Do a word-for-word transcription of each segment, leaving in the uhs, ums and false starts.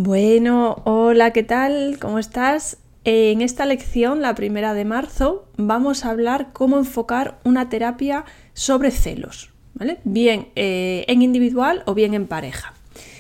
Bueno, hola, ¿qué tal? ¿Cómo estás? En esta lección, la primera de marzo, vamos a hablar cómo enfocar una terapia sobre celos, ¿vale? Bien eh, en individual o bien en pareja.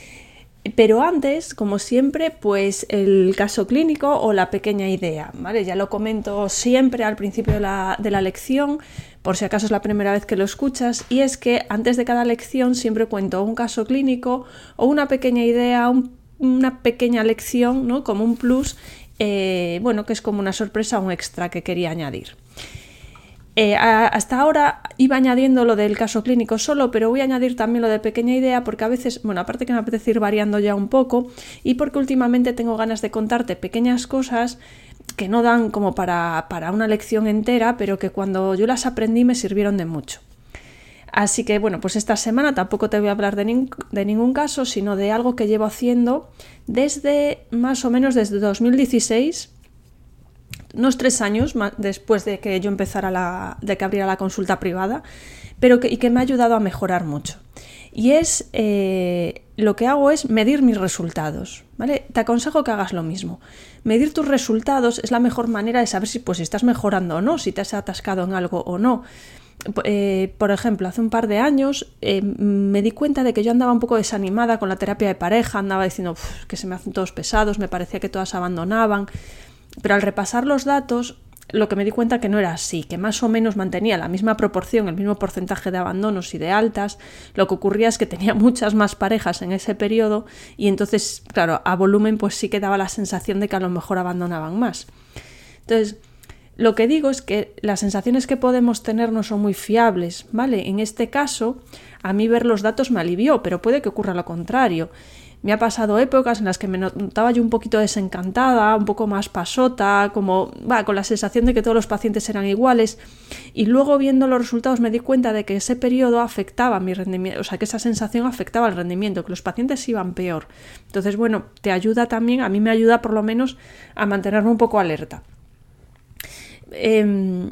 Pero antes, como siempre, pues el caso clínico o la pequeña idea, ¿vale? Ya lo comento siempre al principio de la, de la lección, por si acaso es la primera vez que lo escuchas, y es que antes de cada lección siempre cuento un caso clínico o una pequeña idea, un, una pequeña lección, ¿no? Como un plus, eh, bueno, que es como una sorpresa, un extra que quería añadir. Eh, a, hasta ahora iba añadiendo lo del caso clínico solo, pero voy a añadir también lo de pequeña idea porque a veces, bueno, aparte que me apetece ir variando ya un poco y porque últimamente tengo ganas de contarte pequeñas cosas que no dan como para, para una lección entera, pero que cuando yo las aprendí me sirvieron de mucho. Así que, bueno, pues esta semana tampoco te voy a hablar de, nin- de ningún caso, sino de algo que llevo haciendo desde más o menos desde dos mil dieciséis, unos tres años más después de que yo empezara la, de que abriera la consulta privada, pero que, y que me ha ayudado a mejorar mucho. Y es, eh, lo que hago es medir mis resultados, ¿vale? Te aconsejo que hagas lo mismo. Medir tus resultados es la mejor manera de saber si, pues, si estás mejorando o no, si te has atascado en algo o no. Eh, por ejemplo, hace un par de años eh, me di cuenta de que yo andaba un poco desanimada con la terapia de pareja, andaba diciendo que se me hacen todos pesados, me parecía que todas abandonaban. Pero al repasar los datos, lo que me di cuenta que no era así, que más o menos mantenía la misma proporción, el mismo porcentaje de abandonos y de altas. Lo que ocurría es que tenía muchas más parejas en ese periodo y entonces, claro, a volumen pues sí que daba la sensación de que a lo mejor abandonaban más. Entonces, lo que digo es que las sensaciones que podemos tener no son muy fiables, ¿vale? En este caso, a mí ver los datos me alivió, pero puede que ocurra lo contrario. Me ha pasado épocas en las que me notaba yo un poquito desencantada, un poco más pasota, como bah, con la sensación de que todos los pacientes eran iguales, y luego viendo los resultados me di cuenta de que ese periodo afectaba mi rendimiento, o sea que esa sensación afectaba el rendimiento, que los pacientes iban peor. Entonces, bueno, te ayuda también, a mí me ayuda por lo menos a mantenerme un poco alerta. Eh,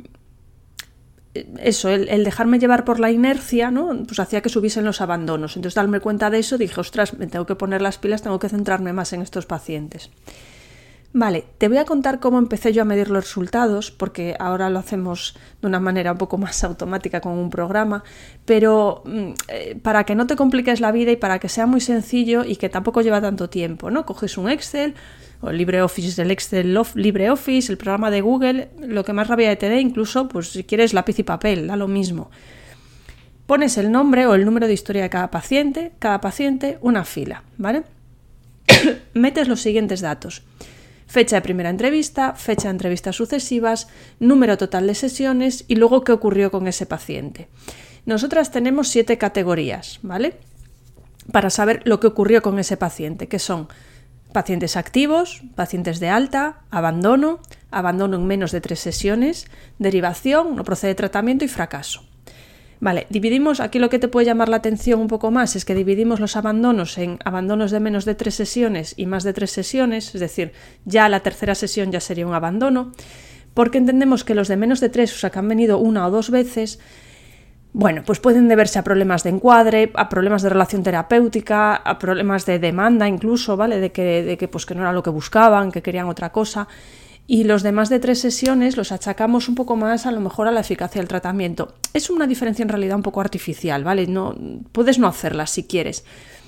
Eso, el, el dejarme llevar por la inercia, ¿no? Pues hacía que subiesen los abandonos. Entonces, darme cuenta de eso, dije, ostras, me tengo que poner las pilas, tengo que centrarme más en estos pacientes. Vale, te voy a contar cómo empecé yo a medir los resultados, porque ahora lo hacemos de una manera un poco más automática con un programa, pero eh, para que no te compliques la vida y para que sea muy sencillo y que tampoco lleva tanto tiempo, ¿no? Coges un Excel o el LibreOffice, el Excel LibreOffice, el programa de Google, lo que más rabia te dé, incluso, pues si quieres lápiz y papel, da lo mismo. Pones el nombre o el número de historia de cada paciente, cada paciente, una fila, ¿vale? Metes los siguientes datos. Fecha de primera entrevista, fecha de entrevistas sucesivas, número total de sesiones y luego qué ocurrió con ese paciente. Nosotras tenemos siete categorías, ¿vale? Para saber lo que ocurrió con ese paciente, que son pacientes activos, pacientes de alta, abandono, abandono en menos de tres sesiones, derivación, no procede tratamiento y fracaso. Vale, dividimos, aquí lo que te puede llamar la atención un poco más es que dividimos los abandonos en abandonos de menos de tres sesiones y más de tres sesiones, es decir, ya la tercera sesión ya sería un abandono, porque entendemos que los de menos de tres, o sea, que han venido una o dos veces, bueno, pues pueden deberse a problemas de encuadre, a problemas de relación terapéutica, a problemas de demanda incluso, ¿vale? De que, de que, pues que no era lo que buscaban, que querían otra cosa. Y los de más de tres sesiones los achacamos un poco más a lo mejor a la eficacia del tratamiento. Es una diferencia en realidad un poco artificial, ¿vale? No, puedes no hacerla si quieres.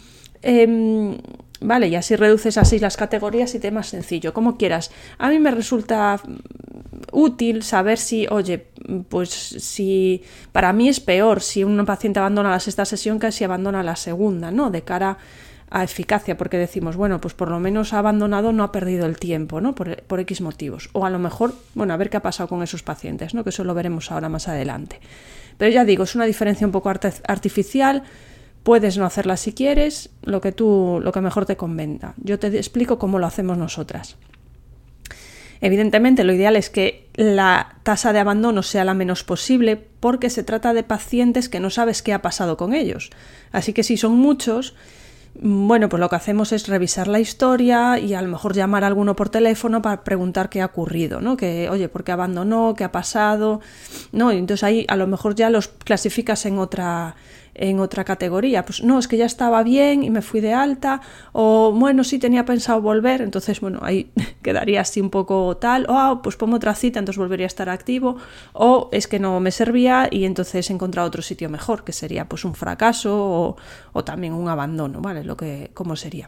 Eh, vale, y así reduces así las categorías y te es más sencillo, como quieras. A mí me resulta útil saber si, oye, pues si para mí es peor si un paciente abandona la sexta sesión que si abandona la segunda, ¿no? De cara a eficacia, porque decimos, bueno, pues por lo menos ha abandonado, no ha perdido el tiempo, ¿no? Por, por X motivos. O a lo mejor, bueno, a ver qué ha pasado con esos pacientes, ¿no? Que eso lo veremos ahora más adelante. Pero ya digo, es una diferencia un poco art- artificial, puedes no hacerla si quieres, lo que tú, lo que mejor te convenga. Yo te explico cómo lo hacemos nosotras. Evidentemente, lo ideal es que la tasa de abandono sea la menos posible porque se trata de pacientes que no sabes qué ha pasado con ellos. Así que si son muchos, bueno, pues lo que hacemos es revisar la historia y a lo mejor llamar a alguno por teléfono para preguntar qué ha ocurrido, ¿no? Que, oye, ¿por qué abandonó? ¿Qué ha pasado? ¿No? Y entonces ahí a lo mejor ya los clasificas en otra, en otra categoría. Pues no, es que ya estaba bien y me fui de alta, o bueno, sí tenía pensado volver, entonces bueno, ahí quedaría así un poco tal, o ah, pues pongo otra cita, entonces volvería a estar activo, o es que no me servía y entonces he encontrado otro sitio mejor, que sería pues un fracaso o, o también un abandono, ¿vale? Lo que, ¿cómo sería?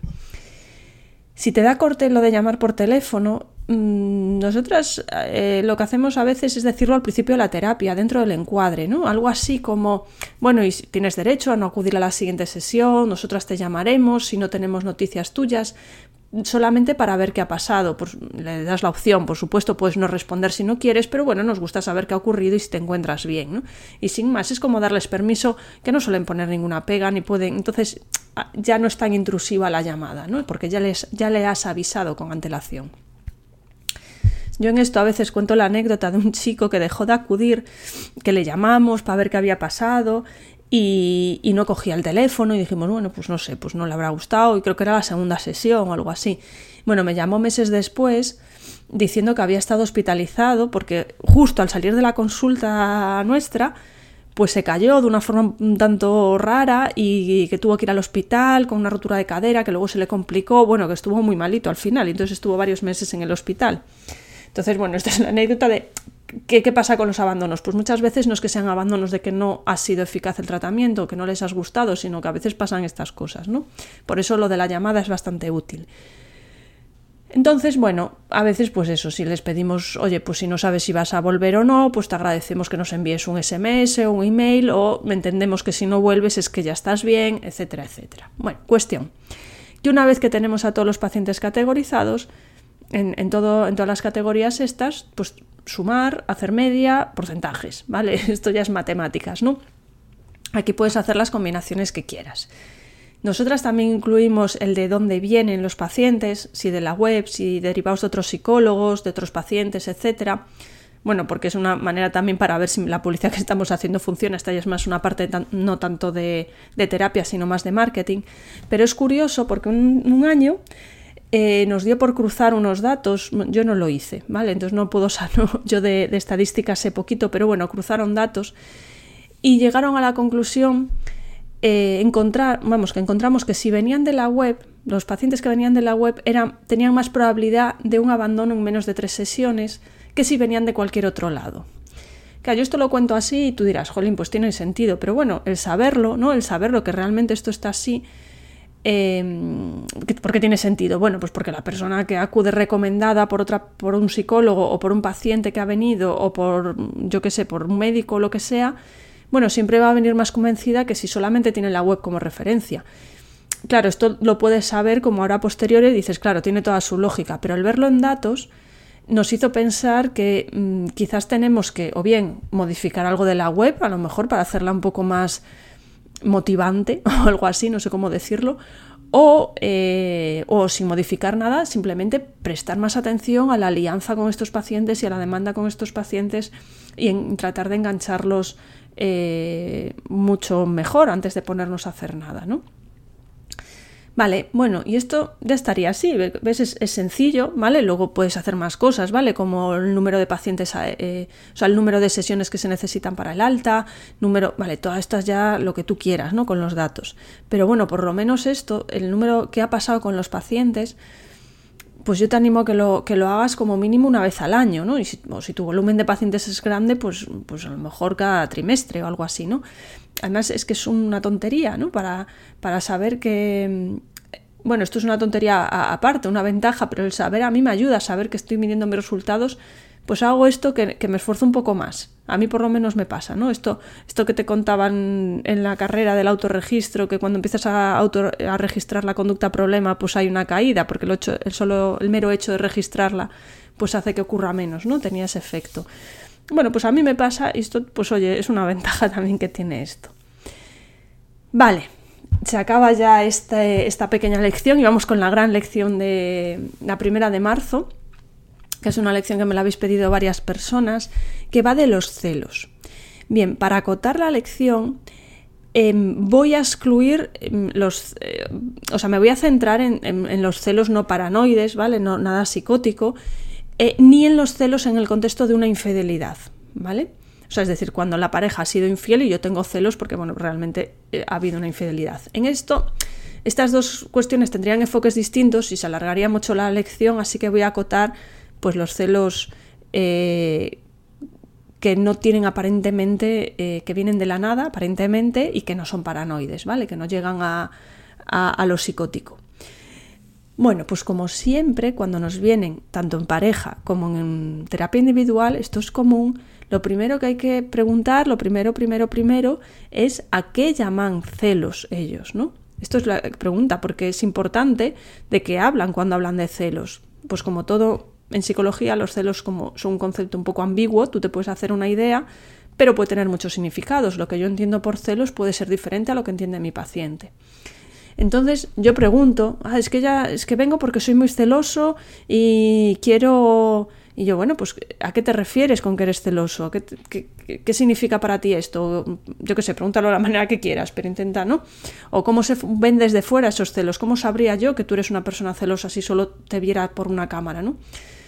Si te da corte lo de llamar por teléfono, mmm, nosotras eh, lo que hacemos a veces es decirlo al principio de la terapia, dentro del encuadre, ¿no? Algo así como, bueno, y tienes derecho a no acudir a la siguiente sesión, nosotras te llamaremos si no tenemos noticias tuyas, solamente para ver qué ha pasado. Pues le das la opción, por supuesto puedes no responder si no quieres, pero bueno, nos gusta saber qué ha ocurrido y si te encuentras bien, ¿no? Y sin más, es como darles permiso, que no suelen poner ninguna pega ni pueden, entonces ya no es tan intrusiva la llamada, ¿no? Porque ya les ya le has avisado con antelación. Yo en esto a veces cuento la anécdota de un chico que dejó de acudir, que le llamamos para ver qué había pasado y, y no cogía el teléfono y dijimos, bueno, pues no sé, pues no le habrá gustado y creo que era la segunda sesión o algo así. Bueno, me llamó meses después diciendo que había estado hospitalizado porque justo al salir de la consulta nuestra pues se cayó de una forma un tanto rara y que tuvo que ir al hospital con una rotura de cadera que luego se le complicó, bueno, que estuvo muy malito al final y entonces estuvo varios meses en el hospital. Entonces, bueno, esta es la anécdota de ¿qué, qué pasa con los abandonos. Pues muchas veces no es que sean abandonos de que no ha sido eficaz el tratamiento, que no les has gustado, sino que a veces pasan estas cosas, ¿no? Por eso lo de la llamada es bastante útil. Entonces, bueno, a veces pues eso, si les pedimos, oye, pues si no sabes si vas a volver o no, pues te agradecemos que nos envíes un ese eme ese o un email, o entendemos que si no vuelves es que ya estás bien, etcétera, etcétera. Bueno, cuestión, que una vez que tenemos a todos los pacientes categorizados, en, en, todo, en todas las categorías estas, pues sumar, hacer media, porcentajes, ¿vale? Esto ya es matemáticas, ¿no? Aquí puedes hacer las combinaciones que quieras. Nosotras también incluimos el de dónde vienen los pacientes, si de la web, si derivados de otros psicólogos, de otros pacientes, etcétera. Bueno, porque es una manera también para ver si la publicidad que estamos haciendo funciona. Esta ya es más una parte tan, no tanto de, de terapia, sino más de marketing. Pero es curioso porque un, un año eh, nos dio por cruzar unos datos. Yo no lo hice, ¿vale? Entonces no puedo saber, yo de, de estadísticas sé poquito, pero bueno, cruzaron datos y llegaron a la conclusión Eh, encontrar, vamos, que encontramos que si venían de la web, los pacientes que venían de la web eran, tenían más probabilidad de un abandono en menos de tres sesiones que si venían de cualquier otro lado. Claro, yo esto lo cuento así y tú dirás, jolín, pues tiene sentido, pero bueno, el saberlo, ¿no? El saberlo que realmente esto está así, eh, ¿por qué tiene sentido? Bueno, pues porque la persona que acude recomendada por otra, por un psicólogo o por un paciente que ha venido o por, yo qué sé, por un médico o lo que sea, bueno, siempre va a venir más convencida que si solamente tiene la web como referencia. Claro, esto lo puedes saber como ahora a posteriori y dices, claro, tiene toda su lógica, pero al verlo en datos nos hizo pensar que mmm, quizás tenemos que o bien modificar algo de la web, a lo mejor para hacerla un poco más motivante o algo así, no sé cómo decirlo, o, eh, o sin modificar nada, simplemente prestar más atención a la alianza con estos pacientes y a la demanda con estos pacientes y en tratar de engancharlos Eh, mucho mejor antes de ponernos a hacer nada, ¿no? Vale, bueno, y esto ya estaría así, ¿ves? Es, es sencillo, ¿vale? Luego puedes hacer más cosas, ¿vale? Como el número de pacientes, eh, o sea, el número de sesiones que se necesitan para el alta, número, vale, todas estas ya lo que tú quieras, ¿no? Con los datos. Pero bueno, por lo menos esto, el número que ha pasado con los pacientes, pues yo te animo a que lo, que lo hagas como mínimo una vez al año, ¿no? Y si, o si tu volumen de pacientes es grande, pues, pues a lo mejor cada trimestre o algo así, ¿no? Además es que es una tontería, ¿no? Para, para saber que... Bueno, esto es una tontería a, aparte, una ventaja, pero el saber a mí me ayuda a saber que estoy midiendo mis resultados, pues hago esto que, que me esfuerzo un poco más. A mí por lo menos me pasa, ¿no? Esto, esto que te contaban en la carrera del autorregistro, que cuando empiezas a, auto, a registrar la conducta problema, pues hay una caída, porque el, hecho, el, solo, el mero hecho de registrarla pues hace que ocurra menos, ¿no? Tenía ese efecto. Bueno, pues a mí me pasa y esto, pues oye, es una ventaja también que tiene esto. Vale, se acaba ya este, esta pequeña lección y vamos con la gran lección de la primera de marzo, que es una lección que me la habéis pedido varias personas, que va de los celos. Bien, para acotar la lección, eh, voy a excluir eh, los... Eh, o sea, me voy a centrar en, en, en los celos no paranoides, ¿vale? No, nada psicótico, eh, ni en los celos en el contexto de una infidelidad, ¿vale? O sea, es decir, cuando la pareja ha sido infiel y yo tengo celos porque, bueno, realmente eh, ha habido una infidelidad. En esto, estas dos cuestiones tendrían enfoques distintos y se alargaría mucho la lección, así que voy a acotar pues los celos eh, que no tienen aparentemente, eh, que vienen de la nada, aparentemente, y que no son paranoides, ¿vale? Que no llegan a, a, a lo psicótico. Bueno, pues como siempre, cuando nos vienen, tanto en pareja como en terapia individual, esto es común. Lo primero que hay que preguntar, lo primero, primero, primero, es ¿a qué llaman celos ellos, ¿no? Esto es la pregunta, porque es importante de qué hablan cuando hablan de celos. Pues como todo en psicología, los celos como son un concepto un poco ambiguo, tú te puedes hacer una idea, pero puede tener muchos significados. Lo que yo entiendo por celos puede ser diferente a lo que entiende mi paciente. Entonces yo pregunto, ah, es que ya, es que vengo porque soy muy celoso y quiero... Y yo, bueno, pues ¿a qué te refieres con que eres celoso? ¿Qué, qué, qué, qué significa para ti esto? Yo qué sé, pregúntalo de la manera que quieras, pero intenta, ¿no? O cómo se ven desde fuera esos celos. ¿Cómo sabría yo que tú eres una persona celosa si solo te viera por una cámara, ¿no?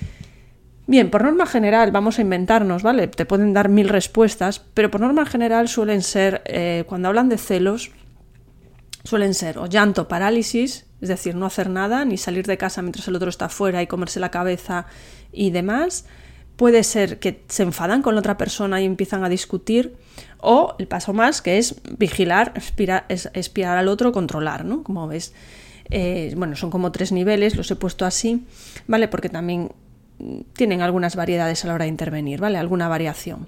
Bien, por norma general, vamos a inventarnos, ¿vale? Te pueden dar mil respuestas, pero por norma general suelen ser, eh, cuando hablan de celos, suelen ser o llanto, parálisis, es decir, no hacer nada, ni salir de casa mientras el otro está fuera y comerse la cabeza y demás. Puede ser que se enfadan con la otra persona y empiezan a discutir, o el paso más, que es vigilar, espiar, espiar al otro, controlar, ¿no? Como ves, eh, bueno, son como tres niveles, los he puesto así, ¿vale? Porque también tienen algunas variedades a la hora de intervenir, ¿vale? Alguna variación.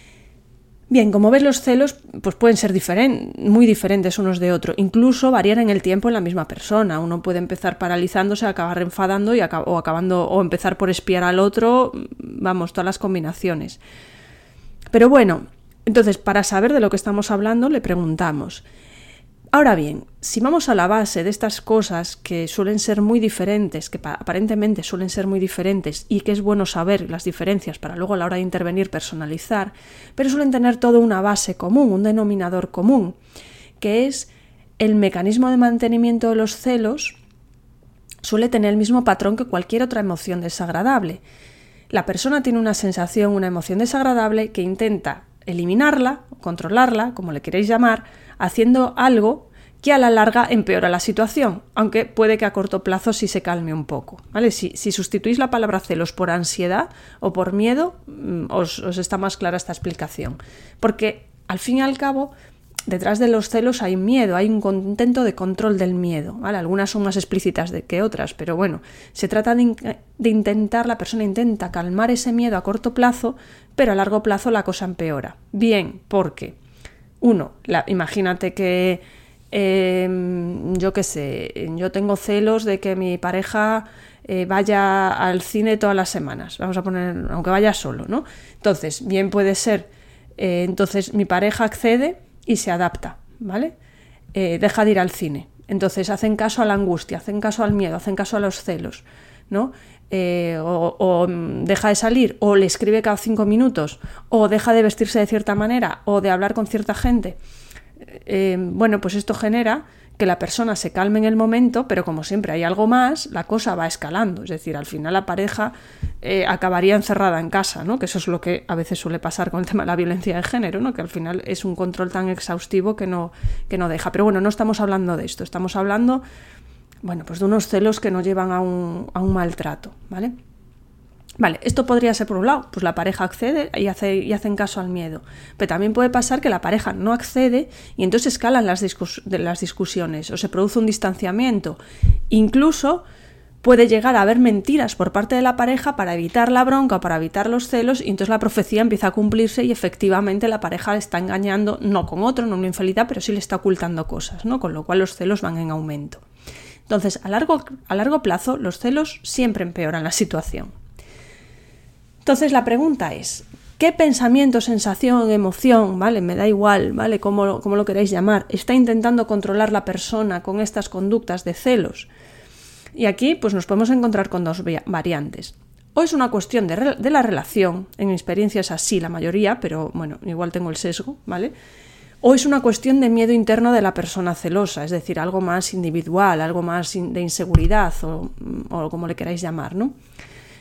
Bien, como ves, los celos pues pueden ser diferen- muy diferentes unos de otros, incluso variar en el tiempo en la misma persona. Uno puede empezar paralizándose, acabar enfadando y aca- o acabando o empezar por espiar al otro, vamos, todas las combinaciones. Pero bueno, entonces para saber de lo que estamos hablando le preguntamos. Ahora bien, si vamos a la base de estas cosas que suelen ser muy diferentes, que pa- aparentemente suelen ser muy diferentes y que es bueno saber las diferencias para luego a la hora de intervenir personalizar, pero suelen tener toda una base común, un denominador común, que es el mecanismo de mantenimiento de los celos suele tener el mismo patrón que cualquier otra emoción desagradable. La persona tiene una sensación, una emoción desagradable que intenta eliminarla, controlarla, como le queréis llamar, haciendo algo que a la larga empeora la situación, aunque puede que a corto plazo sí se calme un poco, ¿vale? Si, si sustituís la palabra celos por ansiedad o por miedo, os, os está más clara esta explicación. Porque, al fin y al cabo, detrás de los celos hay miedo, hay un intento de control del miedo, ¿vale? Algunas son más explícitas de que otras, pero bueno, se trata de, in- de intentar, la persona intenta calmar ese miedo a corto plazo, pero a largo plazo la cosa empeora. Bien, porque, uno, la, imagínate que, eh, yo qué sé, yo tengo celos de que mi pareja eh, vaya al cine todas las semanas, vamos a poner, aunque vaya solo, ¿no? Entonces, bien puede ser, eh, entonces mi pareja accede y se adapta, ¿vale? Eh, deja de ir al cine. Entonces hacen caso a la angustia, hacen caso al miedo, hacen caso a los celos, ¿no? Eh, o, o deja de salir, o le escribe cada cinco minutos, o deja de vestirse de cierta manera, o de hablar con cierta gente. Eh, bueno, pues esto genera que la persona se calme en el momento, pero como siempre hay algo más, la cosa va escalando. Es decir, al final la pareja eh, acabaría encerrada en casa, ¿no? Que eso es lo que a veces suele pasar con el tema de la violencia de género, ¿no? Que al final es un control tan exhaustivo que no, que no deja. Pero bueno, no estamos hablando de esto, estamos hablando, bueno, pues de unos celos que nos llevan a un, a un maltrato, ¿vale? Vale, esto podría ser por un lado, pues la pareja accede y, hace, y hacen caso al miedo, pero también puede pasar que la pareja no accede y entonces escalan las, discus- de las discusiones o se produce un distanciamiento. Incluso puede llegar a haber mentiras por parte de la pareja para evitar la bronca o para evitar los celos y entonces la profecía empieza a cumplirse y efectivamente la pareja le está engañando, no con otro, no una infidelidad, pero sí le está ocultando cosas, ¿no? Con lo cual los celos van en aumento. Entonces, a largo, a largo plazo, los celos siempre empeoran la situación. Entonces la pregunta es, ¿qué pensamiento, sensación, emoción, ¿vale? Me da igual, ¿vale? Cómo, cómo lo queréis llamar, está intentando controlar la persona con estas conductas de celos? Y aquí pues nos podemos encontrar con dos variantes. O es una cuestión de, re- de la relación, en mi experiencia es así la mayoría, pero bueno, igual tengo el sesgo, ¿vale? O es una cuestión de miedo interno de la persona celosa, es decir, algo más individual, algo más in- de inseguridad o, o como le queráis llamar, ¿no?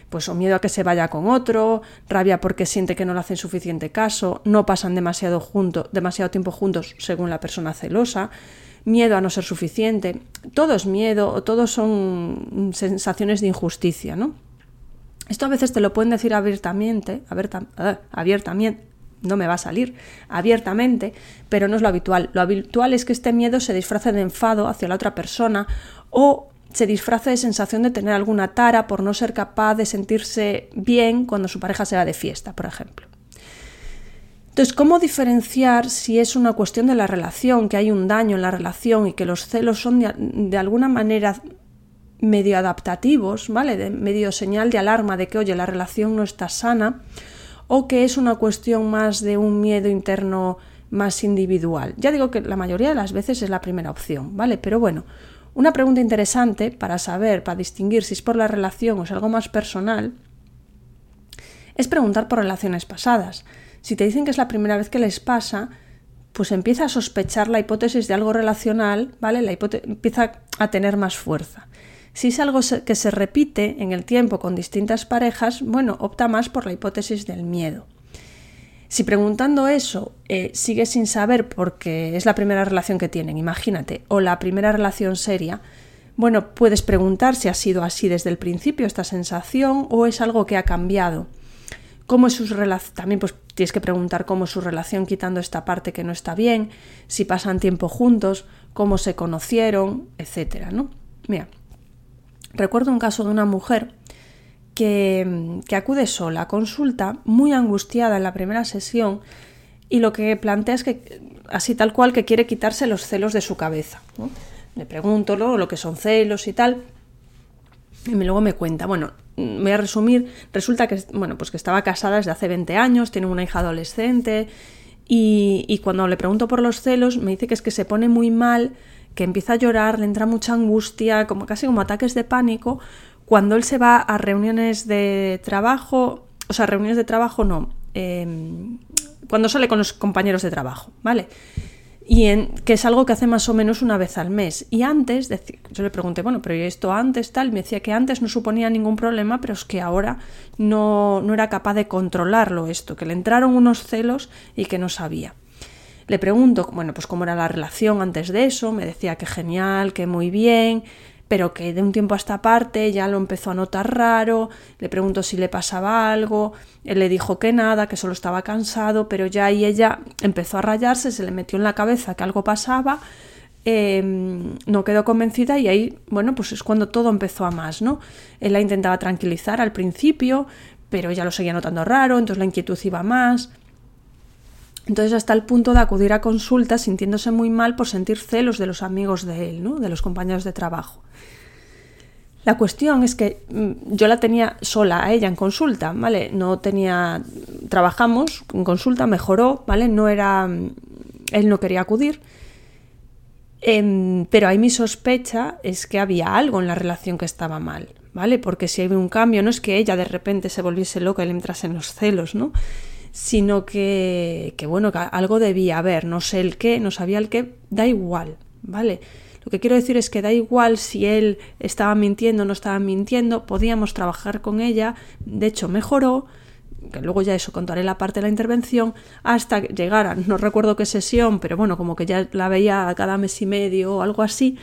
pues o miedo a que se vaya con otro, rabia porque siente que no le hacen suficiente caso, no pasan demasiado, junto, demasiado tiempo juntos según la persona celosa, miedo a no ser suficiente. Todo es miedo o todo son sensaciones de injusticia, ¿no? Esto a veces te lo pueden decir abiertamente, abierta, uh, abiertamente, no me va a salir, abiertamente, pero no es lo habitual. Lo habitual es que este miedo se disfrace de enfado hacia la otra persona o se disfrace de sensación de tener alguna tara por no ser capaz de sentirse bien cuando su pareja se va de fiesta, por ejemplo. Entonces, ¿cómo diferenciar si es una cuestión de la relación, que hay un daño en la relación y que los celos son de, de alguna manera medio adaptativos, ¿vale? De medio señal de alarma de que, oye, la relación no está sana, o que es una cuestión más de un miedo interno más individual? Ya digo que la mayoría de las veces es la primera opción, ¿vale? Pero bueno, una pregunta interesante para saber, para distinguir si es por la relación o es algo más personal, es preguntar por relaciones pasadas. Si te dicen que es la primera vez que les pasa, pues empieza a sospechar la hipótesis de algo relacional, ¿vale? La hipótesis empieza a tener más fuerza. Si es algo que se repite en el tiempo con distintas parejas, bueno, opta más por la hipótesis del miedo. Si preguntando eso eh, sigues sin saber porque es la primera relación que tienen, imagínate, o la primera relación seria, bueno, puedes preguntar si ha sido así desde el principio esta sensación o es algo que ha cambiado. ¿Cómo es su relación? También pues, tienes que preguntar cómo es su relación quitando esta parte que no está bien, si pasan tiempo juntos, cómo se conocieron, etcétera, ¿no? Mira, recuerdo un caso de una mujer que, que acude sola a consulta, muy angustiada en la primera sesión, y lo que plantea es que, así tal cual, que quiere quitarse los celos de su cabeza, ¿no? Le pregunto ¿no? lo que son celos y tal, y luego me cuenta, bueno, voy a resumir, resulta que, bueno, pues que estaba casada desde hace veinte años, tiene una hija adolescente, y, y cuando le pregunto por los celos, me dice que es que se pone muy mal, que empieza a llorar, le entra mucha angustia, como casi como ataques de pánico, cuando él se va a reuniones de trabajo, o sea, reuniones de trabajo no, eh, cuando sale con los compañeros de trabajo, ¿vale? Y en, que es algo que hace más o menos una vez al mes. Y antes, yo le pregunté, bueno, pero ¿y esto antes tal? Me decía que antes no suponía ningún problema, pero es que ahora no, no era capaz de controlarlo esto, que le entraron unos celos y que no sabía. Le pregunto, bueno, pues cómo era la relación antes de eso, me decía que genial, que muy bien, pero que de un tiempo a esta parte ya lo empezó a notar raro. Le pregunto si le pasaba algo, él le dijo que nada, que solo estaba cansado, pero ya ahí ella empezó a rayarse, se le metió en la cabeza que algo pasaba, eh, no quedó convencida y ahí, bueno, pues es cuando todo empezó a más, ¿no? Él la intentaba tranquilizar al principio, pero ella lo seguía notando raro, entonces la inquietud iba más. Entonces hasta el punto de acudir a consulta sintiéndose muy mal por sentir celos de los amigos de él, ¿no? De los compañeros de trabajo. La cuestión es que yo la tenía sola a ella en consulta, ¿vale? No tenía, trabajamos en consulta, mejoró, ¿vale? No era, él no quería acudir, eh, pero ahí mi sospecha es que había algo en la relación que estaba mal, ¿vale? Porque si hay un cambio, no es que ella de repente se volviese loca y le entrasen los celos, ¿no? Sino que, que, bueno, que algo debía haber, no sé el qué, no sabía el qué, da igual, ¿vale? Lo que quiero decir es que da igual si él estaba mintiendo o no estaba mintiendo, podíamos trabajar con ella, de hecho mejoró, que luego ya eso contaré la parte de la intervención, hasta llegar a, no recuerdo qué sesión, pero bueno, como que ya la veía cada mes y medio o algo así,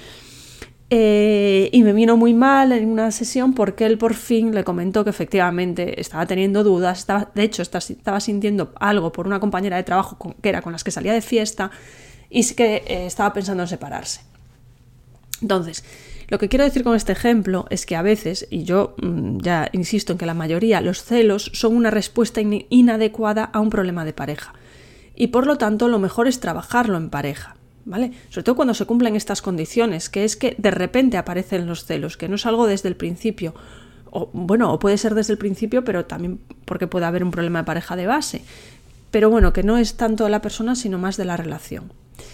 Eh, y me vino muy mal en una sesión porque él por fin le comentó que efectivamente estaba teniendo dudas, estaba, de hecho estaba sintiendo algo por una compañera de trabajo con, que era con las que salía de fiesta y que eh, estaba pensando en separarse. Entonces, lo que quiero decir con este ejemplo es que a veces, y yo mmm, ya insisto en que la mayoría, los celos son una respuesta in- inadecuada a un problema de pareja y por lo tanto lo mejor es trabajarlo en pareja, ¿vale? Sobre todo cuando se cumplen estas condiciones, que es que de repente aparecen los celos, que no es algo desde el principio, o bueno, o puede ser desde el principio, pero también porque puede haber un problema de pareja de base, pero bueno, que no es tanto de la persona, sino más de la relación.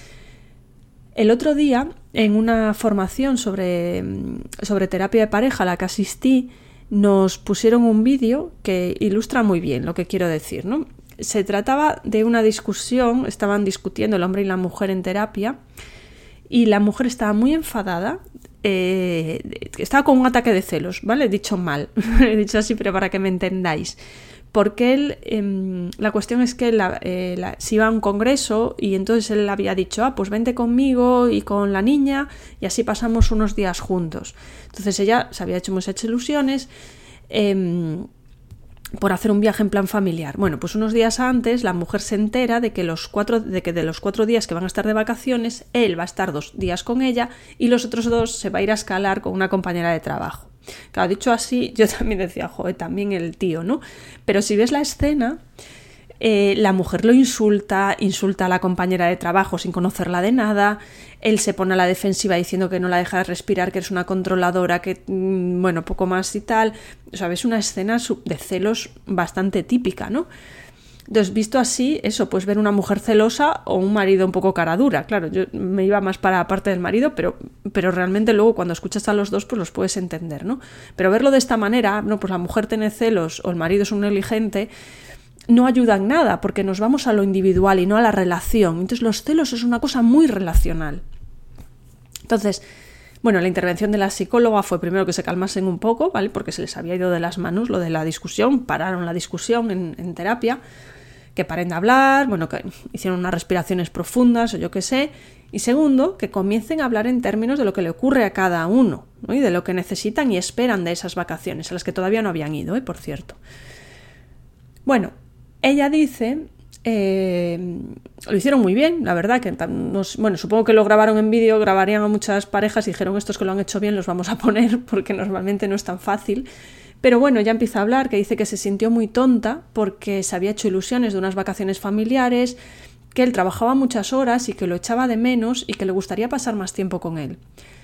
El otro día, en una formación sobre, sobre terapia de pareja a la que asistí, nos pusieron un vídeo que ilustra muy bien lo que quiero decir, ¿no? Se trataba de una discusión, estaban discutiendo el hombre y la mujer en terapia y la mujer estaba muy enfadada eh, estaba con un ataque de celos, ¿vale? He dicho mal, he dicho así, pero para que me entendáis. Porque él, eh, la cuestión es que la, eh, la, se iba a un congreso y entonces él había dicho, ah, pues vente conmigo y con la niña y así pasamos unos días juntos. Entonces ella se había hecho muchas ilusiones eh, por hacer un viaje en plan familiar. Bueno, pues unos días antes la mujer se entera de que, los cuatro, de que de los cuatro días que van a estar de vacaciones, él va a estar dos días con ella y los otros dos se va a ir a escalar con una compañera de trabajo. Claro, dicho así, yo también decía, joder, también el tío, ¿no? Pero si ves la escena, eh, la mujer lo insulta, insulta a la compañera de trabajo sin conocerla de nada, él se pone a la defensiva diciendo que no la deja respirar, que es una controladora, que, mmm, bueno, poco más y tal. O sea, ves una escena de celos bastante típica, ¿no? Entonces, visto así, eso, pues ver una mujer celosa o un marido un poco cara dura. Claro, yo me iba más para la parte del marido, pero, pero realmente luego cuando escuchas a los dos, pues los puedes entender, ¿no? Pero verlo de esta manera, no, pues la mujer tiene celos o el marido es un negligente, no ayuda en nada, porque nos vamos a lo individual y no a la relación. Entonces, los celos es una cosa muy relacional. Entonces, bueno, la intervención de la psicóloga fue primero que se calmasen un poco, ¿vale? Porque se les había ido de las manos lo de la discusión, pararon la discusión en, en terapia, que paren de hablar, bueno, que hicieron unas respiraciones profundas o yo qué sé, y segundo, que comiencen a hablar en términos de lo que le ocurre a cada uno, ¿no? Y de lo que necesitan y esperan de esas vacaciones, a las que todavía no habían ido, ¿eh? Por cierto. Bueno, ella dice, eh, lo hicieron muy bien, la verdad, que nos, bueno, supongo que lo grabaron en vídeo, grabarían a muchas parejas y dijeron, estos que lo han hecho bien los vamos a poner, porque normalmente no es tan fácil. Pero bueno, ya empieza a hablar, que dice que se sintió muy tonta porque se había hecho ilusiones de unas vacaciones familiares, que él trabajaba muchas horas y que lo echaba de menos y que le gustaría pasar más tiempo con él.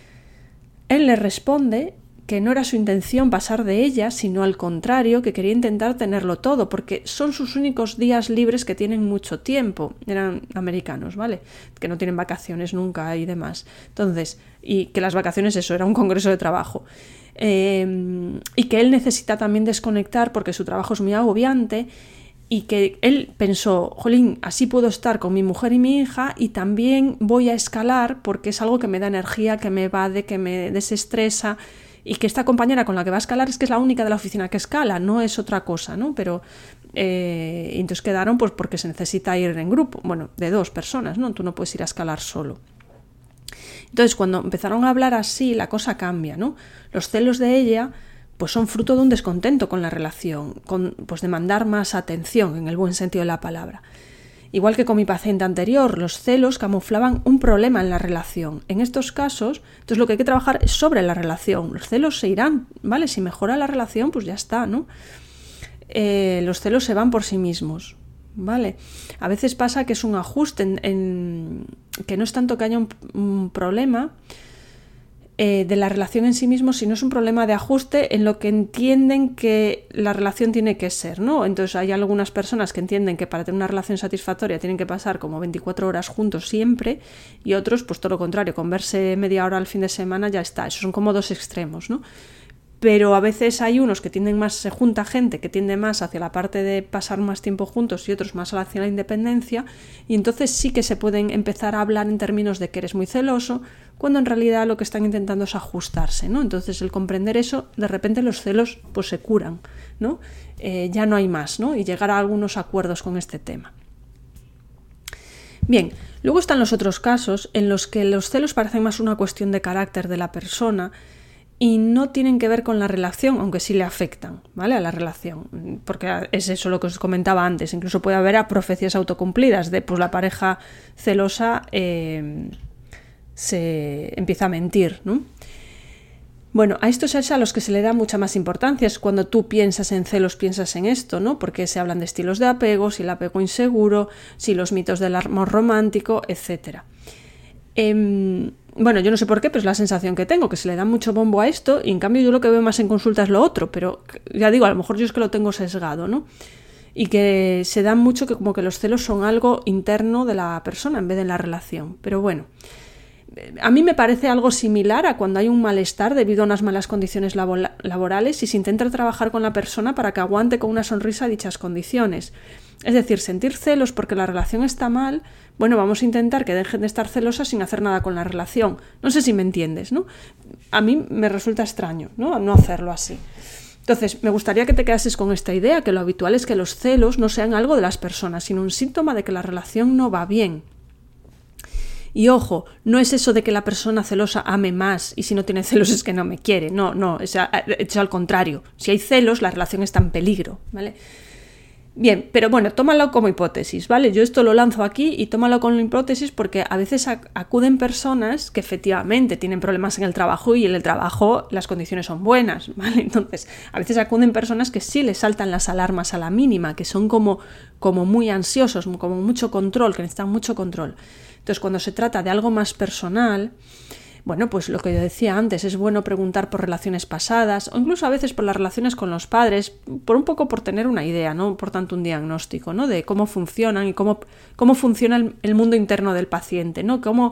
Él le responde que no era su intención pasar de ella, sino al contrario, que quería intentar tenerlo todo, porque son sus únicos días libres que tienen mucho tiempo. Eran americanos, ¿vale? Que no tienen vacaciones nunca y demás. Entonces, y que las vacaciones, eso, era un congreso de trabajo. Eh, y que él necesita también desconectar porque su trabajo es muy agobiante y que él pensó, jolín, así puedo estar con mi mujer y mi hija y también voy a escalar porque es algo que me da energía, que me evade, que me desestresa y que esta compañera con la que va a escalar es que es la única de la oficina que escala, no es otra cosa, ¿no? Pero eh, entonces quedaron pues porque se necesita ir en grupo, bueno, de dos personas, ¿no? Tú no puedes ir a escalar solo. Entonces, cuando empezaron a hablar así, la cosa cambia, ¿no? Los celos de ella pues son fruto de un descontento con la relación, con, pues demandar más atención, en el buen sentido de la palabra. Igual que con mi paciente anterior, los celos camuflaban un problema en la relación. En estos casos, entonces lo que hay que trabajar es sobre la relación. Los celos se irán, ¿vale? Si mejora la relación, pues ya está, ¿no? Eh, los celos se van por sí mismos, ¿vale? A veces pasa que es un ajuste, en, en, que no es tanto que haya un, un problema eh, de la relación en sí mismo, sino es un problema de ajuste en lo que entienden que la relación tiene que ser, ¿no? Entonces hay algunas personas que entienden que para tener una relación satisfactoria tienen que pasar como veinticuatro horas juntos siempre y otros, pues todo lo contrario, con verse media hora al fin de semana ya está. Esos son como dos extremos, ¿no? Pero a veces hay unos que tienden más, se junta gente que tiende más hacia la parte de pasar más tiempo juntos y otros más hacia la independencia, y entonces sí que se pueden empezar a hablar en términos de que eres muy celoso, cuando en realidad lo que están intentando es ajustarse, ¿no? Entonces el comprender eso, de repente los celos pues se curan, ¿no? Eh, ya no hay más, ¿no? Y llegar a algunos acuerdos con este tema. Bien, luego están los otros casos en los que los celos parecen más una cuestión de carácter de la persona y no tienen que ver con la relación, aunque sí le afectan, ¿vale? A la relación, porque es eso lo que os comentaba antes. Incluso puede haber a profecías autocumplidas de pues la pareja celosa eh, se empieza a mentir, ¿no? Bueno, a estos es a los que se le da mucha más importancia. Es cuando tú piensas en celos, piensas en esto, ¿no? Porque se hablan de estilos de apego, si el apego inseguro, si los mitos del amor romántico, etcétera. Eh, Bueno, yo no sé por qué, pero es la sensación que tengo, que se le da mucho bombo a esto y en cambio yo lo que veo más en consulta es lo otro, pero ya digo, a lo mejor yo es que lo tengo sesgado, ¿no? Y que se da mucho que como que los celos son algo interno de la persona en vez de en la relación. Pero bueno, a mí me parece algo similar a cuando hay un malestar debido a unas malas condiciones labor- laborales y se intenta trabajar con la persona para que aguante con una sonrisa dichas condiciones. Es decir, sentir celos porque la relación está mal, bueno, vamos a intentar que dejen de estar celosas sin hacer nada con la relación. No sé si me entiendes, ¿no? A mí me resulta extraño, ¿no? No hacerlo así. Entonces, me gustaría que te quedases con esta idea, que lo habitual es que los celos no sean algo de las personas, sino un síntoma de que la relación no va bien. Y ojo, no es eso de que la persona celosa ame más y si no tiene celos es que no me quiere. No, no, es, a, es al contrario. Si hay celos, la relación está en peligro, ¿vale? Bien, pero bueno, tómalo como hipótesis, ¿vale? Yo esto lo lanzo aquí y tómalo como hipótesis porque a veces ac- acuden personas que efectivamente tienen problemas en el trabajo y en el trabajo las condiciones son buenas, ¿vale? Entonces, a veces acuden personas que sí les saltan las alarmas a la mínima, que son como, como muy ansiosos, como mucho control, que necesitan mucho control. Entonces, cuando se trata de algo más personal, bueno, pues lo que yo decía antes, es bueno preguntar por relaciones pasadas o incluso a veces por las relaciones con los padres, por un poco por tener una idea, no por tanto un diagnóstico, ¿no? De cómo funcionan y cómo, cómo funciona el, el mundo interno del paciente, ¿no? Cómo,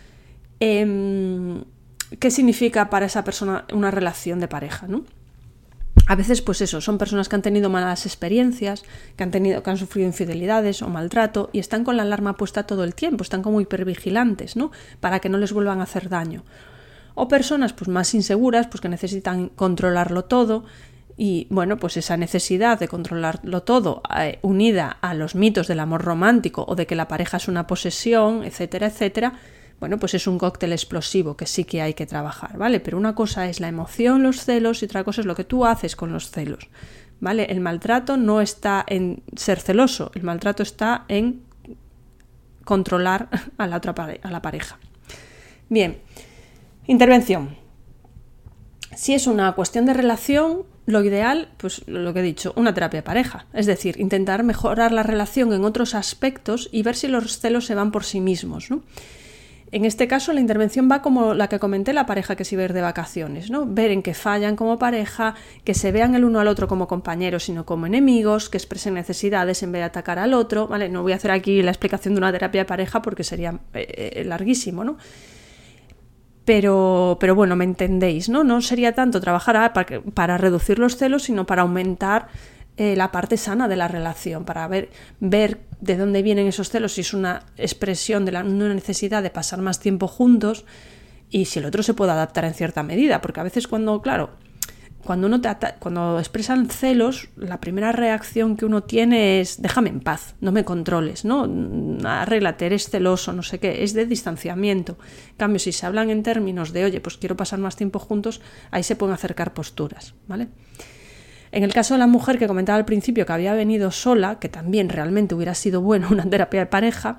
eh, qué significa para esa persona una relación de pareja, ¿no? A veces, pues eso, son personas que han tenido malas experiencias, que han tenido, que han sufrido infidelidades o maltrato y están con la alarma puesta todo el tiempo, están como hipervigilantes, ¿no? Para que no les vuelvan a hacer daño. O personas, pues más inseguras, pues que necesitan controlarlo todo y, bueno, pues esa necesidad de controlarlo todo, eh, unida a los mitos del amor romántico o de que la pareja es una posesión, etcétera, etcétera, bueno, pues es un cóctel explosivo que sí que hay que trabajar, ¿vale? Pero una cosa es la emoción, los celos, y otra cosa es lo que tú haces con los celos, ¿vale? El maltrato no está en ser celoso, el maltrato está en controlar a la otra pare- a la pareja. Bien, intervención. Si es una cuestión de relación, lo ideal, pues lo que he dicho, una terapia de pareja. Es decir, intentar mejorar la relación en otros aspectos y ver si los celos se van por sí mismos, ¿no? En este caso, la intervención va como la que comenté, la pareja que se iba a ir de vacaciones, ¿no? Ver en qué fallan como pareja, que se vean el uno al otro como compañeros, sino como enemigos, que expresen necesidades en vez de atacar al otro, ¿vale? No voy a hacer aquí la explicación de una terapia de pareja porque sería eh, larguísimo, ¿no? Pero, pero bueno, me entendéis, ¿no? No sería tanto trabajar para, para reducir los celos, sino para aumentar eh, la parte sana de la relación, para ver, ver de dónde vienen esos celos, si es una expresión de la, una necesidad de pasar más tiempo juntos y si el otro se puede adaptar en cierta medida, porque a veces cuando, claro, cuando uno te ata- cuando expresan celos, la primera reacción que uno tiene es déjame en paz, no me controles, ¿no? Arréglate, eres celoso, no sé qué, es de distanciamiento. En cambio, si se hablan en términos de oye, pues quiero pasar más tiempo juntos, ahí se pueden acercar posturas, ¿vale? En el caso de la mujer que comentaba al principio que había venido sola, que también realmente hubiera sido bueno una terapia de pareja,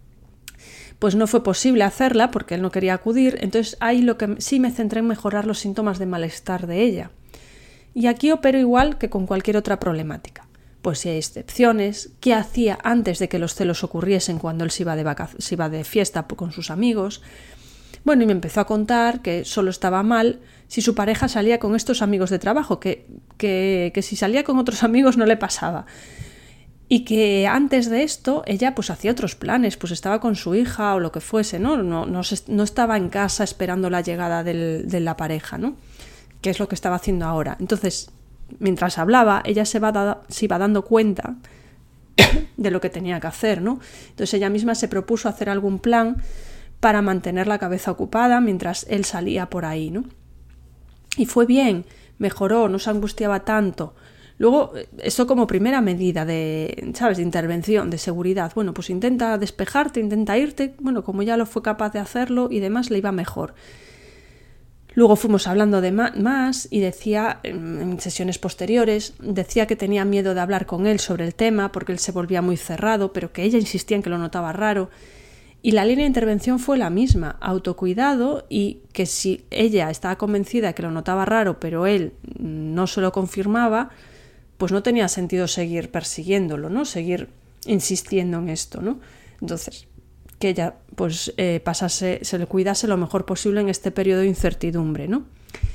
pues no fue posible hacerla porque él no quería acudir, entonces ahí lo que sí me centré en mejorar los síntomas de malestar de ella. Y aquí opero igual que con cualquier otra problemática. Pues si hay excepciones, qué hacía antes de que los celos ocurriesen cuando él se iba de, vaca- se iba de fiesta con sus amigos. Bueno, y me empezó a contar que solo estaba mal si su pareja salía con estos amigos de trabajo, que, que, que si salía con otros amigos no le pasaba. Y que antes de esto ella pues hacía otros planes, pues estaba con su hija o lo que fuese, ¿no? No, no, no estaba en casa esperando la llegada del, de la pareja, ¿no? Que es lo que estaba haciendo ahora. Entonces, mientras hablaba, ella se, va da, se iba dando cuenta de lo que tenía que hacer, ¿no? Entonces ella misma se propuso hacer algún plan para mantener la cabeza ocupada mientras él salía por ahí, ¿no? Y fue bien, mejoró, no se angustiaba tanto. Luego, eso como primera medida de, ¿sabes?, de intervención, de seguridad. Bueno, pues intenta despejarte, intenta irte. Bueno, como ya lo fue capaz de hacerlo y demás, le iba mejor. Luego fuimos hablando de más y decía, en sesiones posteriores, decía que tenía miedo de hablar con él sobre el tema porque él se volvía muy cerrado, pero que ella insistía en que lo notaba raro. Y la línea de intervención fue la misma, autocuidado, y que si ella estaba convencida de que lo notaba raro, pero él no se lo confirmaba, pues no tenía sentido seguir persiguiéndolo, ¿no? Seguir insistiendo en esto, ¿no? Entonces, que ella pues eh, pasase, se le cuidase lo mejor posible en este periodo de incertidumbre, ¿no?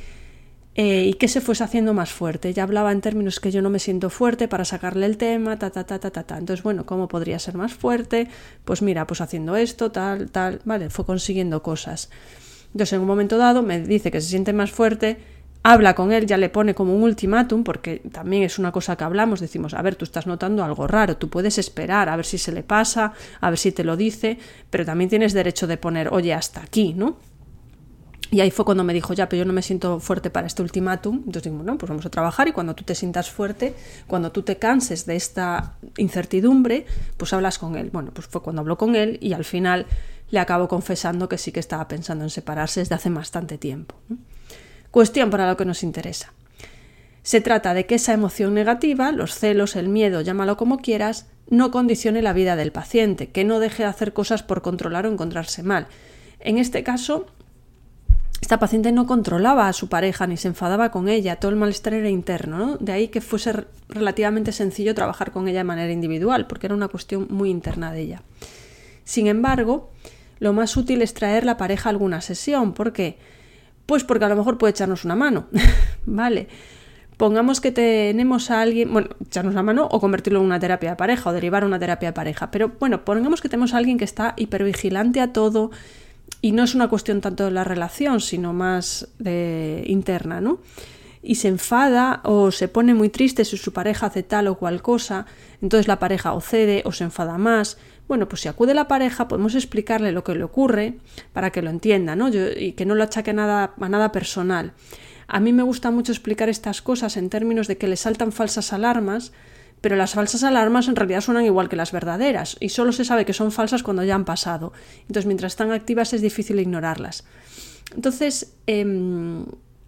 Eh, y que se fuese haciendo más fuerte. Ella hablaba en términos que yo no me siento fuerte para sacarle el tema, ta, ta, ta, ta, ta, ta. Entonces, bueno, ¿cómo podría ser más fuerte? Pues mira, pues haciendo esto, tal, tal, vale, fue consiguiendo cosas. Entonces, en un momento dado me dice que se siente más fuerte habla con él, ya le pone como un ultimátum, porque también es una cosa que hablamos, decimos, a ver, tú estás notando algo raro, tú puedes esperar a ver si se le pasa, a ver si te lo dice, pero también tienes derecho de poner, oye, hasta aquí, ¿no? Y ahí fue cuando me dijo, ya, pero yo no me siento fuerte para este ultimátum. Entonces digo, bueno, pues vamos a trabajar y cuando tú te sientas fuerte, cuando tú te canses de esta incertidumbre, pues hablas con él. Bueno, pues fue cuando habló con él y al final le acabo confesando que sí que estaba pensando en separarse desde hace bastante tiempo, ¿no? Cuestión para lo que nos interesa. Se trata de que esa emoción negativa, los celos, el miedo, llámalo como quieras, no condicione la vida del paciente, que no deje de hacer cosas por controlar o encontrarse mal. En este caso, esta paciente no controlaba a su pareja ni se enfadaba con ella, todo el malestar era interno, ¿no? De ahí que fuese relativamente sencillo trabajar con ella de manera individual, porque era una cuestión muy interna de ella. Sin embargo, lo más útil es traer la pareja a alguna sesión. ¿Por qué? Pues porque a lo mejor puede echarnos una mano, ¿vale? Pongamos que tenemos a alguien, bueno, echarnos la mano o convertirlo en una terapia de pareja o derivar a una terapia de pareja, pero bueno, pongamos que tenemos a alguien que está hipervigilante a todo, y no es una cuestión tanto de la relación, sino más de, interna, ¿no? Y se enfada o se pone muy triste si su pareja hace tal o cual cosa, entonces la pareja o cede o se enfada más. Bueno, pues si acude la pareja podemos explicarle lo que le ocurre para que lo entienda, ¿no? Yo, y que no lo achaque nada, a nada personal. A mí me gusta mucho explicar estas cosas en términos de que le saltan falsas alarmas, pero las falsas alarmas en realidad suenan igual que las verdaderas y solo se sabe que son falsas cuando ya han pasado. Entonces, mientras están activas es difícil ignorarlas. Entonces, eh,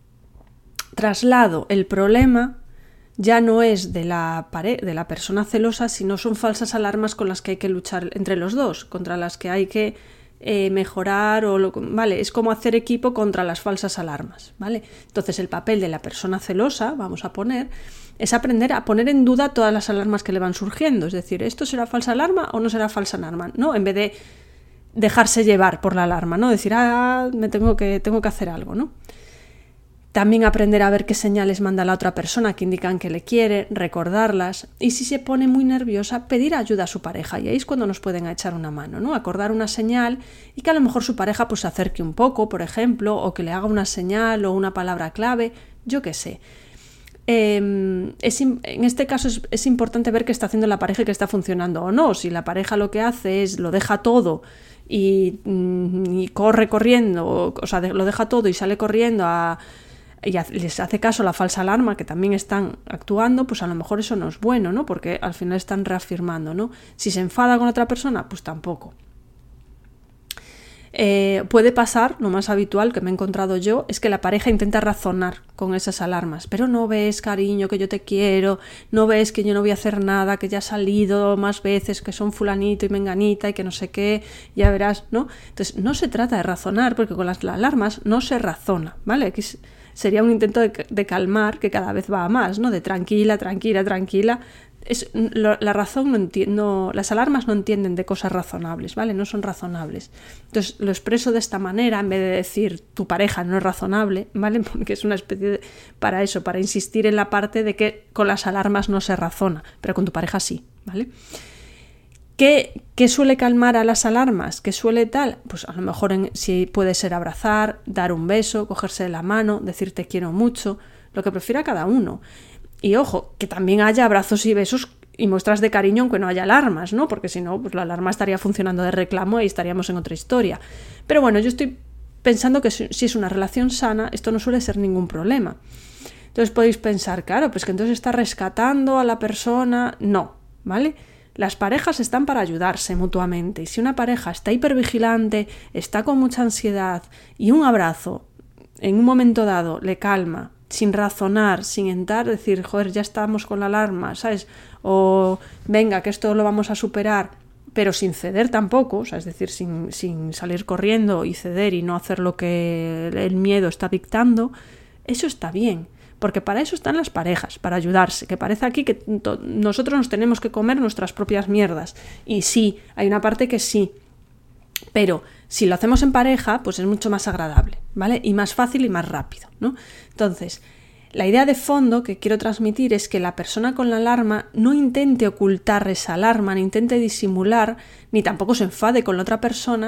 traslado el problema ya no es de la, pare- de la persona celosa, sino son falsas alarmas con las que hay que luchar entre los dos, contra las que hay que eh, mejorar, o lo, ¿vale? Es como hacer equipo contra las falsas alarmas, ¿vale? Entonces, el papel de la persona celosa, vamos a poner, es aprender a poner en duda todas las alarmas que le van surgiendo. Es decir, ¿esto será falsa alarma o no será falsa alarma? ¿No? En vez de dejarse llevar por la alarma, ¿no? Decir, ah, me tengo que, tengo que hacer algo, ¿no? También aprender a ver qué señales manda la otra persona que indican que le quiere, recordarlas, y si se pone muy nerviosa, pedir ayuda a su pareja, y ahí es cuando nos pueden echar una mano, ¿no? Acordar una señal y que a lo mejor su pareja pues se acerque un poco, por ejemplo, o que le haga una señal o una palabra clave, yo qué sé. Eh, es, en este caso es, es importante ver qué está haciendo la pareja y qué está funcionando o no. Si la pareja lo que hace es lo deja todo y, y corre corriendo, o, o sea, de, lo deja todo y sale corriendo a, y a, les hace caso a la falsa alarma, que también están actuando, pues a lo mejor eso no es bueno, ¿no? Porque al final están reafirmando, ¿no? Si se enfada con otra persona, pues tampoco. Eh, puede pasar, lo más habitual que me he encontrado yo, es que la pareja intenta razonar con esas alarmas, pero no ves, cariño, que yo te quiero, no ves que yo no voy a hacer nada, que ya he salido más veces, que son fulanito y menganita y que no sé qué, ya verás, ¿no? Entonces no se trata de razonar, porque con las alarmas no se razona, ¿vale? Aquí sería un intento de, de calmar, que cada vez va a más, ¿no? De tranquila, tranquila, tranquila. Es, lo, la razón no entiendo, las alarmas no entienden de cosas razonables, ¿vale? No son razonables. Entonces lo expreso de esta manera en vez de decir tu pareja no es razonable, ¿vale? Porque es una especie de, para eso, para insistir en la parte de que con las alarmas no se razona, pero con tu pareja sí, ¿vale? ¿Qué, qué suele calmar a las alarmas? ¿Qué suele tal? Pues a lo mejor en, si puede ser abrazar, dar un beso, cogerse de la mano, decir te quiero mucho, lo que prefiera cada uno. Y ojo, que también haya abrazos y besos y muestras de cariño aunque no haya alarmas, ¿no? Porque si no, pues la alarma estaría funcionando de reclamo y estaríamos en otra historia. Pero bueno, yo estoy pensando que si es una relación sana, esto no suele ser ningún problema. Entonces podéis pensar, claro, pues que entonces está rescatando a la persona. No, ¿vale? Las parejas están para ayudarse mutuamente. Y si una pareja está hipervigilante, está con mucha ansiedad y un abrazo en un momento dado le calma, sin razonar, sin entrar, decir, joder, ya estamos con la alarma, ¿sabes? O venga, que esto lo vamos a superar, pero sin ceder tampoco, o sea, es decir, sin, sin salir corriendo y ceder y no hacer lo que el miedo está dictando, eso está bien, porque para eso están las parejas, para ayudarse, que parece aquí que to- nosotros nos tenemos que comer nuestras propias mierdas, y sí, hay una parte que sí, pero si lo hacemos en pareja, pues es mucho más agradable, ¿vale? Y más fácil y más rápido, ¿no? Entonces, la idea de fondo que quiero transmitir es que la persona con la alarma no intente ocultar esa alarma, ni intente disimular, ni tampoco se enfade con la otra persona,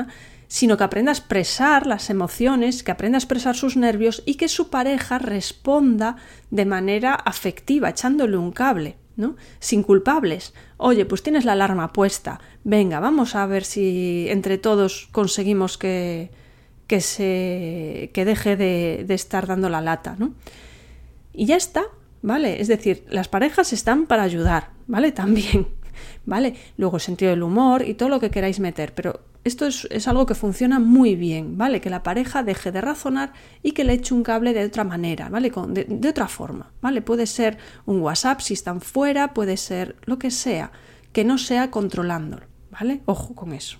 sino que aprenda a expresar las emociones, que aprenda a expresar sus nervios y que su pareja responda de manera afectiva, echándole un cable, ¿no? Sin culpables. Oye, pues tienes la alarma puesta, venga, vamos a ver si entre todos conseguimos que, que, se, que deje de, de estar dando la lata, ¿no? Y ya está, ¿vale? Es decir, las parejas están para ayudar, ¿vale? También, ¿vale? Luego el sentido del humor y todo lo que queráis meter, pero esto es, es algo que funciona muy bien, ¿vale? Que la pareja deje de razonar y que le eche un cable de otra manera, ¿vale? Con, de, de otra forma, ¿vale? Puede ser un WhatsApp si están fuera, puede ser lo que sea, que no sea controlándolo, ¿vale? Ojo con eso.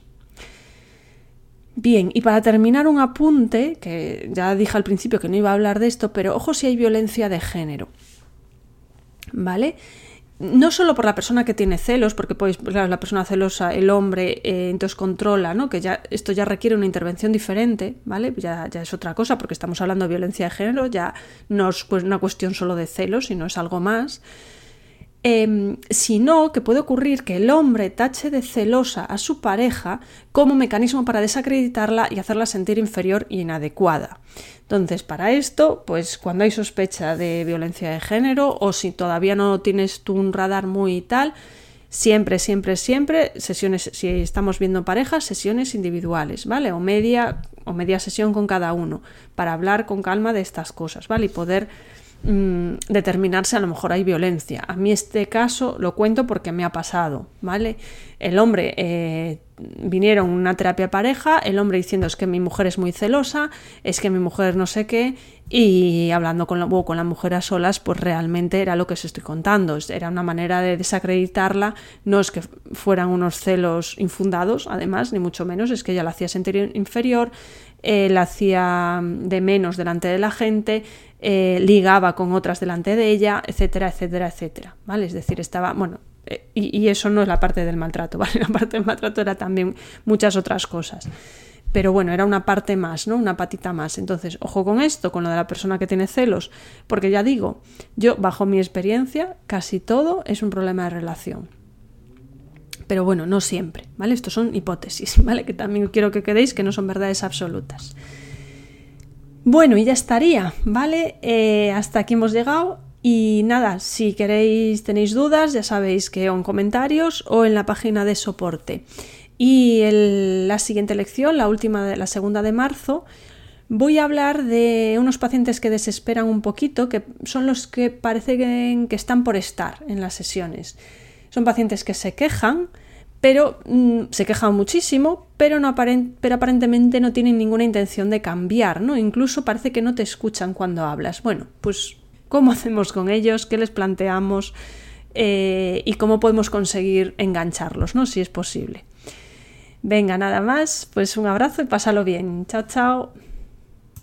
Bien, y para terminar un apunte, que ya dije al principio que no iba a hablar de esto, pero ojo si hay violencia de género, ¿vale? No solo por la persona que tiene celos, porque pues, claro, la persona celosa, el hombre, eh, entonces controla, ¿no? Que ya esto ya requiere una intervención diferente, ¿vale? Ya, ya es otra cosa, porque estamos hablando de violencia de género, ya no es pues, una cuestión solo de celos, sino es algo más. Eh, sino que puede ocurrir que el hombre tache de celosa a su pareja como mecanismo para desacreditarla y hacerla sentir inferior e inadecuada. Entonces, para esto, pues cuando hay sospecha de violencia de género o si todavía no tienes tú un radar muy tal, siempre, siempre, siempre, sesiones, si estamos viendo parejas, sesiones individuales, ¿vale? O media, o media sesión con cada uno, para hablar con calma de estas cosas, ¿vale? Y poder mmm, determinar si a lo mejor hay violencia. A mí este caso lo cuento porque me ha pasado, ¿vale? El hombre, eh, vinieron a una terapia pareja, el hombre diciendo es que mi mujer es muy celosa, es que mi mujer no sé qué, y hablando con la, o con la mujer a solas, pues realmente era lo que os estoy contando, era una manera de desacreditarla, no es que fueran unos celos infundados, además, ni mucho menos, es que ella la hacía sentir inferior, eh, la hacía de menos delante de la gente, eh, ligaba con otras delante de ella, etcétera, etcétera, etcétera, ¿vale? Es decir, estaba, bueno, eh, y, y eso no es la parte del maltrato, ¿vale? La parte del maltrato era también muchas otras cosas. Pero bueno, era una parte más, ¿no? Una patita más. Entonces, ojo con esto, con lo de la persona que tiene celos, porque ya digo, yo, bajo mi experiencia, casi todo es un problema de relación. Pero bueno, no siempre, ¿vale? Estos son hipótesis, ¿vale? Que también quiero que quedéis que no son verdades absolutas. Bueno, y ya estaría, ¿vale? Eh, hasta aquí hemos llegado. Y nada, si queréis, tenéis dudas, ya sabéis que o en comentarios o en la página de soporte. Y el, la siguiente lección, la última, de, la segunda de marzo, voy a hablar de unos pacientes que desesperan un poquito, que son los que parecen que están por estar en las sesiones. Son pacientes que se quejan, pero mmm, se quejan muchísimo, pero, no aparent, pero aparentemente no tienen ninguna intención de cambiar, ¿no? Incluso parece que no te escuchan cuando hablas. Bueno, pues ¿cómo hacemos con ellos? ¿Qué les planteamos? Eh, y cómo podemos conseguir engancharlos, ¿no? Si es posible. Venga, nada más, pues un abrazo y pásalo bien. Chao, chao.